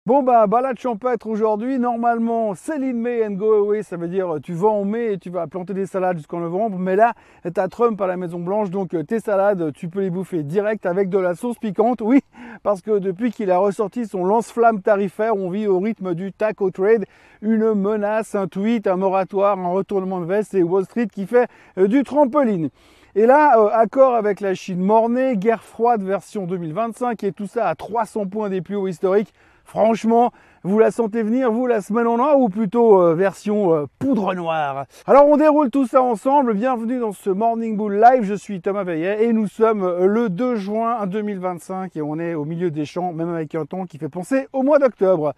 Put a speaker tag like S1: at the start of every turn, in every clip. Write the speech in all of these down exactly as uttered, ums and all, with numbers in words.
S1: Bon bah balade champêtre aujourd'hui, normalement Sell in May and go away, ça veut dire tu vas en mai et tu vas planter des salades jusqu'en novembre, mais là t'as Trump à la Maison Blanche, donc tes salades tu peux les bouffer direct avec de la sauce piquante, oui, parce que depuis qu'il a ressorti son lance-flamme tarifaire, on vit au rythme du taco trade, une menace, un tweet, un moratoire, un retournement de veste et Wall Street qui fait du trampoline. Et là, euh, accord avec la Chine mornée, guerre froide version deux mille vingt-cinq et tout ça à trois cents points des plus hauts historiques. Franchement, vous la sentez venir, vous, la semaine en or, ou plutôt euh, version euh, poudre noire? Alors, on déroule tout ça ensemble. Bienvenue dans ce Morning Bull Live. Je suis Thomas Veillet et nous sommes le deux juin deux mille vingt-cinq et on est au milieu des champs, même avec un temps qui fait penser au mois d'octobre.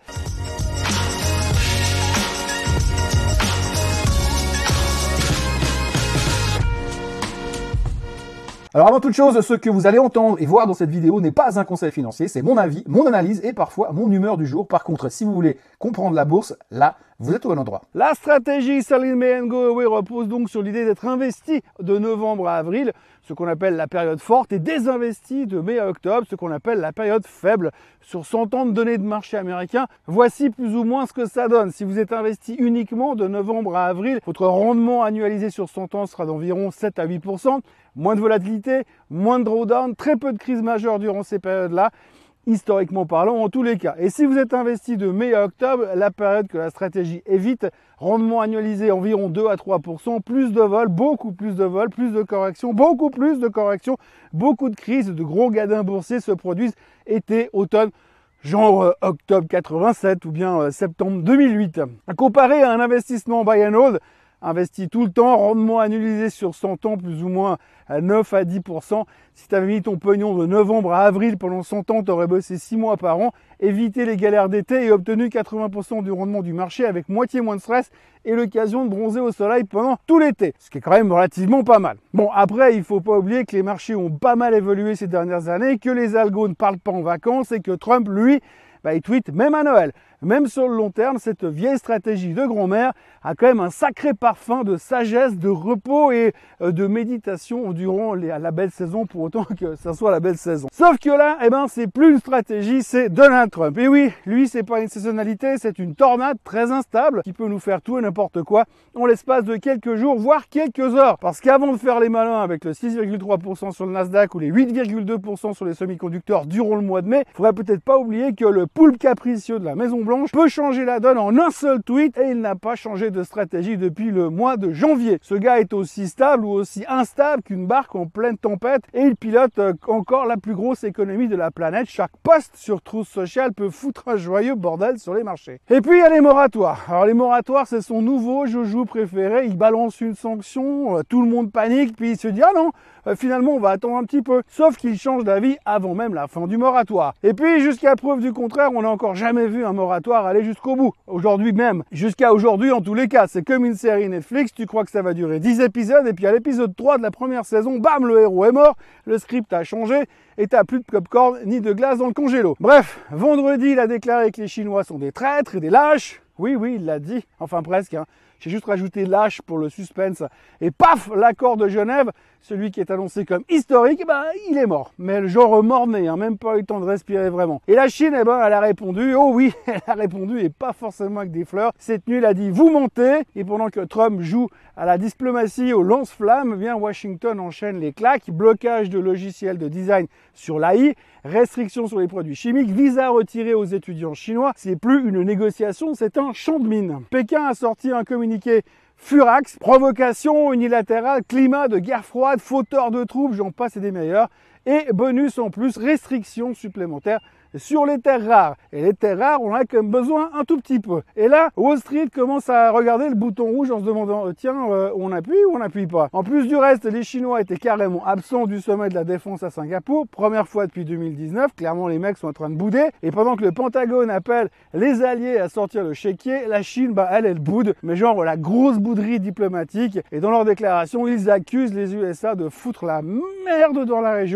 S1: Alors avant toute chose, ce que vous allez entendre et voir dans cette vidéo n'est pas un conseil financier, c'est mon avis, mon analyse et parfois mon humeur du jour. Par contre, si vous voulez comprendre la bourse, là, vous êtes au bon endroit. La stratégie Sell in May and go away repose donc sur l'idée d'être investi de novembre à avril, ce qu'on appelle la période forte, et désinvesti de mai à octobre, ce qu'on appelle la période faible. Sur cent ans de données de marché américain, voici plus ou moins ce que ça donne. Si vous êtes investi uniquement de novembre à avril, votre rendement annualisé sur cent ans sera d'environ sept à huit pour cent. Moins de volatilité, moins de drawdown, très peu de crises majeures durant ces périodes-là, historiquement parlant en tous les cas. Et si vous êtes investi de mai à octobre, la période que la stratégie évite, rendement annualisé environ deux à trois pour cent, plus de vols, beaucoup plus de vols, plus de corrections, beaucoup plus de corrections, beaucoup de crises, de gros gadins boursiers se produisent été, automne, genre euh, octobre quatre-vingt-sept ou bien euh, septembre deux mille huit. Comparé à un investissement buy and hold, investi tout le temps, rendement annualisé sur cent ans, plus ou moins à neuf à dix pour cent. Si tu avais mis ton pognon de novembre à avril pendant cent ans, tu aurais bossé six mois par an, évité les galères d'été et obtenu quatre-vingts pour cent du rendement du marché avec moitié moins de stress et l'occasion de bronzer au soleil pendant tout l'été. Ce qui est quand même relativement pas mal. Bon, après, il faut pas oublier que les marchés ont pas mal évolué ces dernières années, que les algos ne parlent pas en vacances et que Trump, lui, bah, il tweet même à Noël. Même sur le long terme, cette vieille stratégie de grand-mère a quand même un sacré parfum de sagesse, de repos et de méditation durant les, la belle saison, pour autant que ça soit la belle saison. Sauf que là, eh ben, c'est plus une stratégie, c'est Donald Trump. Et oui, lui, c'est pas une saisonnalité, c'est une tornade très instable qui peut nous faire tout et n'importe quoi en l'espace de quelques jours, voire quelques heures. Parce qu'avant de faire les malins avec le six virgule trois pour cent sur le Nasdaq ou les huit virgule deux pour cent sur les semi-conducteurs durant le mois de mai, il faudrait peut-être pas oublier que le poulpe capricieux de la Maison Blanche peut changer la donne en un seul tweet et il n'a pas changé de stratégie depuis le mois de janvier. Ce gars est aussi stable ou aussi instable qu'une barque en pleine tempête et il pilote encore la plus grosse économie de la planète. Chaque post sur Truth Social peut foutre un joyeux bordel sur les marchés. Et puis il y a les moratoires. Alors les moratoires, c'est son nouveau joujou préféré. Il balance une sanction, tout le monde panique, puis il se dit « Ah non, finalement on va attendre un petit peu ». Sauf qu'il change d'avis avant même la fin du moratoire. Et puis jusqu'à preuve du contraire, on n'a encore jamais vu un moratoire aller jusqu'au bout. Aujourd'hui même, jusqu'à aujourd'hui en tous les cas, c'est comme une série Netflix, tu crois que ça va durer dix épisodes et puis à l'épisode trois de la première saison, bam, le héros est mort, le script a changé et t'as plus de popcorn ni de glace dans le congélo. Bref, vendredi, il a déclaré que les Chinois sont des traîtres et des lâches. Oui, oui, il l'a dit, enfin presque, hein. J'ai juste rajouté lâche pour le suspense. Et paf, l'accord de Genève, celui qui est annoncé comme historique, bah, il est mort. Mais le genre mort-né, hein, même pas eu le temps de respirer vraiment. Et la Chine, eh ben, elle a répondu, oh oui, elle a répondu, et pas forcément avec des fleurs. Cette nuit, elle a dit, vous mentez. Et pendant que Trump joue à la diplomatie, au lance-flamme, bien Washington enchaîne les claques, blocage de logiciels de design sur l'A I, restrictions sur les produits chimiques, visa retiré aux étudiants chinois. C'est plus une négociation, c'est un champ de mine. Pékin a sorti un communiqué Furax, provocation unilatérale, climat de guerre froide, fauteur de troupes, j'en passe et des meilleurs. Et bonus en plus, restrictions supplémentaires sur les terres rares. Et les terres rares, on a quand même besoin un tout petit peu. Et là, Wall Street commence à regarder le bouton rouge en se demandant, euh, tiens, euh, on appuie ou on n'appuie pas? En plus du reste, les Chinois étaient carrément absents du sommet de la défense à Singapour, première fois depuis deux mille dix-neuf, clairement les mecs sont en train de bouder. Et pendant que le Pentagone appelle les alliés à sortir le chéquier, la Chine, bah elle, elle boude, mais genre la grosse bouderie diplomatique. Et dans leur déclaration, ils accusent les U S A de foutre la merde dans la région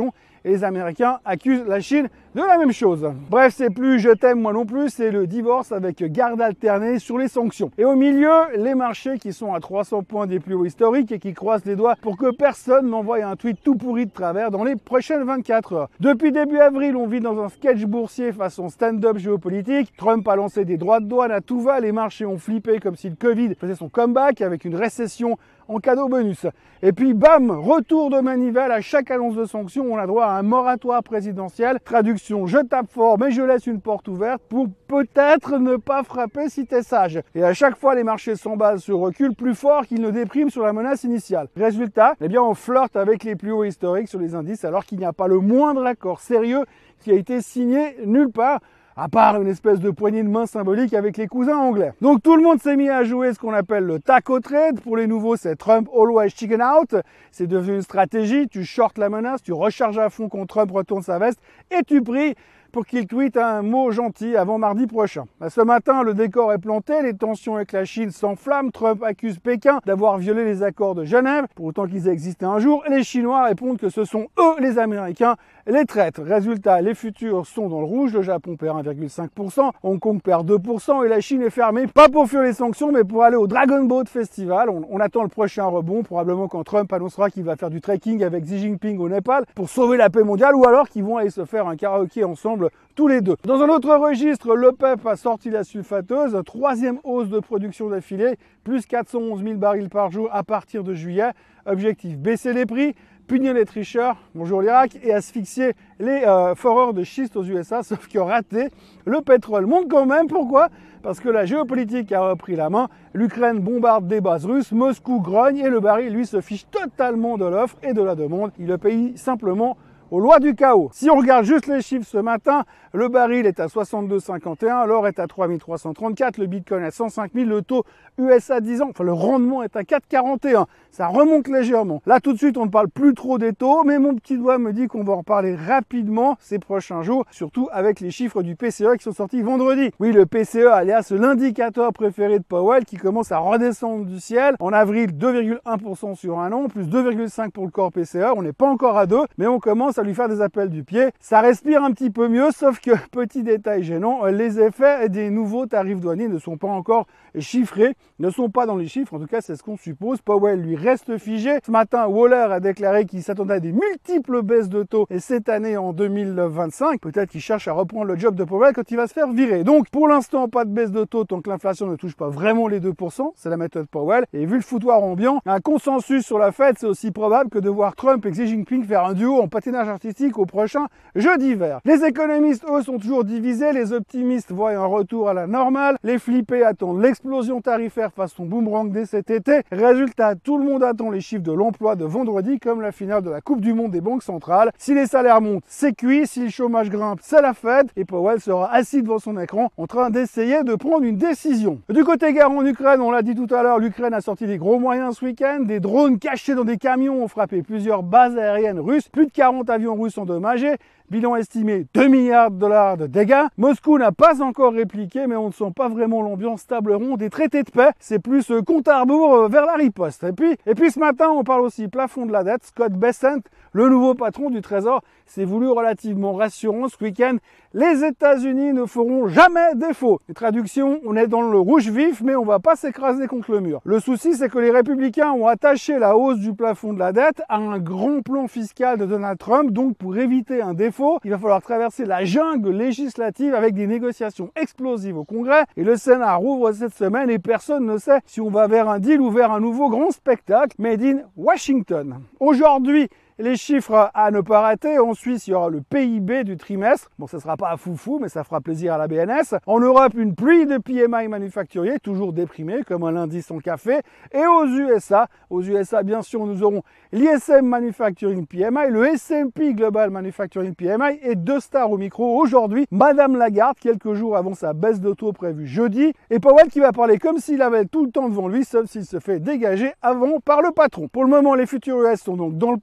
S1: et les Américains accusent la Chine de la même chose. Bref, c'est plus je t'aime moi non plus, c'est le divorce avec garde alternée sur les sanctions. Et au milieu, les marchés qui sont à trois cents points des plus hauts historiques et qui croisent les doigts pour que personne n'envoie un tweet tout pourri de travers dans les prochaines vingt-quatre heures. Depuis début avril, on vit dans un sketch boursier façon stand-up géopolitique. Trump a lancé des droits de douane à tout va, les marchés ont flippé comme si le Covid faisait son comeback avec une récession en cadeau bonus. Et puis bam, retour de manivelle, à chaque annonce de sanctions, on a droit à un moratoire présidentiel. Traduction, je tape fort mais je laisse une porte ouverte pour peut-être ne pas frapper si t'es sage. Et à chaque fois, les marchés s'emballent se reculent plus fort qu'ils ne dépriment sur la menace initiale. Résultat, eh bien on flirte avec les plus hauts historiques sur les indices alors qu'il n'y a pas le moindre accord sérieux qui a été signé nulle part, à part une espèce de poignée de main symbolique avec les cousins anglais. Donc tout le monde s'est mis à jouer ce qu'on appelle le taco trade. Pour les nouveaux, c'est Trump always chicken out. C'est devenu une stratégie, tu shortes la menace, tu recharges à fond quand Trump retourne sa veste et tu pries pour qu'il tweete un mot gentil avant mardi prochain. Ce matin, le décor est planté, les tensions avec la Chine s'enflamment, Trump accuse Pékin d'avoir violé les accords de Genève, pour autant qu'ils aient existé un jour, et les Chinois répondent que ce sont eux, les Américains, les traîtres. Résultat, les futurs sont dans le rouge, le Japon perd un virgule cinq pour cent, Hong Kong perd deux pour cent et la Chine est fermée, pas pour fuir les sanctions, mais pour aller au Dragon Boat Festival. On, on attend le prochain rebond, probablement quand Trump annoncera qu'il va faire du trekking avec Xi Jinping au Népal pour sauver la paix mondiale, ou alors qu'ils vont aller se faire un karaoké ensemble tous les deux. Dans un autre registre, l'OPEP a sorti la sulfateuse, troisième hausse de production d'affilée, plus quatre cent onze mille barils par jour à partir de juillet. Objectif, baisser les prix, punir les tricheurs, bonjour l'Irak, et asphyxier les euh, foreurs de schiste aux U S A, sauf que raté, le pétrole monte quand même. Pourquoi? Parce que la géopolitique a repris la main, l'Ukraine bombarde des bases russes, Moscou grogne et le baril, lui, se fiche totalement de l'offre et de la demande. Il le paye simplement aux lois du chaos. Si on regarde juste les chiffres ce matin, le baril est à soixante-deux virgule cinquante et un, l'or est à trois mille trois cent trente-quatre, le bitcoin à cent cinq mille, le taux U S A dix ans, enfin le rendement est à quatre virgule quarante et un. Ça remonte légèrement. Là tout de suite on ne parle plus trop des taux, mais mon petit doigt me dit qu'on va en reparler rapidement ces prochains jours, surtout avec les chiffres du P C E qui sont sortis vendredi. Oui, le P C E, alias l'indicateur préféré de Powell, qui commence à redescendre du ciel. En avril, deux virgule un pour cent sur un an, plus deux virgule cinq pour cent pour le corps P C E. On n'est pas encore à deux, mais on commence à lui faire des appels du pied. Ça respire un petit peu mieux, sauf que, petit détail gênant, les effets des nouveaux tarifs douaniers ne sont pas encore chiffrés, ne sont pas dans les chiffres, en tout cas c'est ce qu'on suppose. Powell lui reste figé. Ce matin, Waller a déclaré qu'il s'attendait à des multiples baisses de taux et cette année en deux mille vingt-cinq, peut-être qu'il cherche à reprendre le job de Powell quand il va se faire virer. Donc pour l'instant, pas de baisse de taux tant que l'inflation ne touche pas vraiment les deux pour cent, c'est la méthode Powell. Et vu le foutoir ambiant, un consensus sur la Fed, c'est aussi probable que de voir Trump et Xi Jinping faire un duo en patinage artistique au prochain jeu d'hiver. Les économistes, eux, sont toujours divisés. Les optimistes voient un retour à la normale. Les flippés attendent l'explosion tarifaire façon boomerang dès cet été. Résultat, tout le monde attend les chiffres de l'emploi de vendredi comme la finale de la Coupe du Monde des banques centrales. Si les salaires montent, c'est cuit. Si le chômage grimpe, c'est la Fed. Et Powell sera assis devant son écran en train d'essayer de prendre une décision. Du côté guerre en Ukraine, on l'a dit tout à l'heure, l'Ukraine a sorti des gros moyens ce week-end. Des drones cachés dans des camions ont frappé plusieurs bases aériennes russes. Plus de quarante avions russes endommagés. Bilan estimé deux milliards de dollars de dégâts. Moscou n'a pas encore répliqué, mais on ne sent pas vraiment l'ambiance table ronde des traités de paix. C'est plus euh, compte à rebours euh, vers la riposte. Et puis, et puis ce matin, on parle aussi plafond de la dette. Scott Bessent, le nouveau patron du Trésor, s'est voulu relativement rassurant ce week-end. Les États-Unis ne feront jamais défaut. Les traductions, on est dans le rouge vif, mais on va pas s'écraser contre le mur. Le souci, c'est que les républicains ont attaché la hausse du plafond de la dette à un grand plan fiscal de Donald Trump. Donc, pour éviter un défaut, il va falloir traverser la jungle législative avec des négociations explosives au Congrès. Et le Sénat rouvre cette semaine et personne ne sait si on va vers un deal ou vers un nouveau grand spectacle made in Washington. Aujourd'hui, les chiffres à ne pas rater. En Suisse, il y aura le P I B du trimestre. Bon, ça sera pas à foufou, mais ça fera plaisir à la B N S. En Europe, une pluie de P M I manufacturiers, toujours déprimé, comme un lundi sans café. Et aux U S A, aux U S A, bien sûr, nous aurons l'I S M Manufacturing P M I, le S and P Global Manufacturing P M I et deux stars au micro aujourd'hui. Madame Lagarde, quelques jours avant sa baisse de taux prévue jeudi. Et Powell qui va parler comme s'il avait tout le temps devant lui, sauf s'il se fait dégager avant par le patron. Pour le moment, les futurs U S sont donc dans le pâté.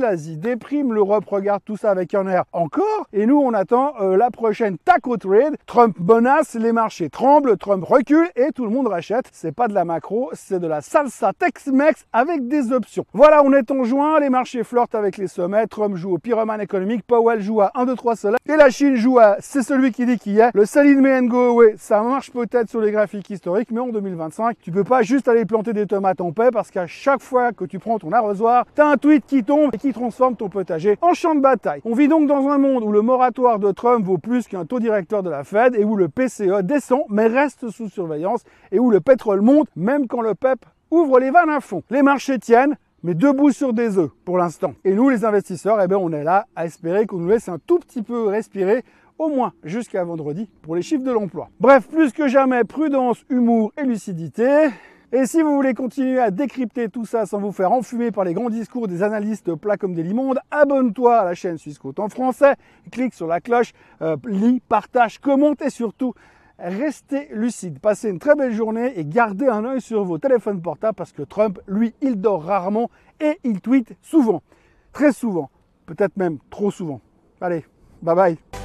S1: l'Asie déprime, l'Europe regarde tout ça avec un air encore, et nous on attend euh, la prochaine taco trade. Trump menace, les marchés tremblent, Trump recule et tout le monde rachète. C'est pas de la macro, c'est de la salsa Tex-Mex avec des options. Voilà, on est en juin, les marchés flirtent avec les sommets, Trump joue au pyromane économique, Powell joue à un, deux, trois soleil, et la Chine joue à c'est celui qui dit qui est. Le sell in May and go away, ça marche peut-être sur les graphiques historiques, mais en deux mille vingt-cinq, tu peux pas juste aller planter des tomates en paix parce qu'à chaque fois que tu prends ton arrosoir, t'as un tweet qui tombe et qui transforme ton potager en champ de bataille. On vit donc dans un monde où le moratoire de Trump vaut plus qu'un taux directeur de la Fed et où le P C E descend mais reste sous surveillance et où le pétrole monte même quand le P E P ouvre les vannes à fond. Les marchés tiennent, mais debout sur des œufs pour l'instant. Et nous, les investisseurs, eh bien, on est là à espérer qu'on nous laisse un tout petit peu respirer, au moins jusqu'à vendredi, pour les chiffres de l'emploi. Bref, plus que jamais, prudence, humour et lucidité. Et si vous voulez continuer à décrypter tout ça sans vous faire enfumer par les grands discours des analystes plats comme des limondes, abonne-toi à la chaîne Swissquote en français, clique sur la cloche, euh, lis, partage, commente et surtout, restez lucide. Passez une très belle journée et gardez un œil sur vos téléphones portables parce que Trump, lui, il dort rarement et il tweete souvent. Très souvent. Peut-être même trop souvent. Allez, bye bye.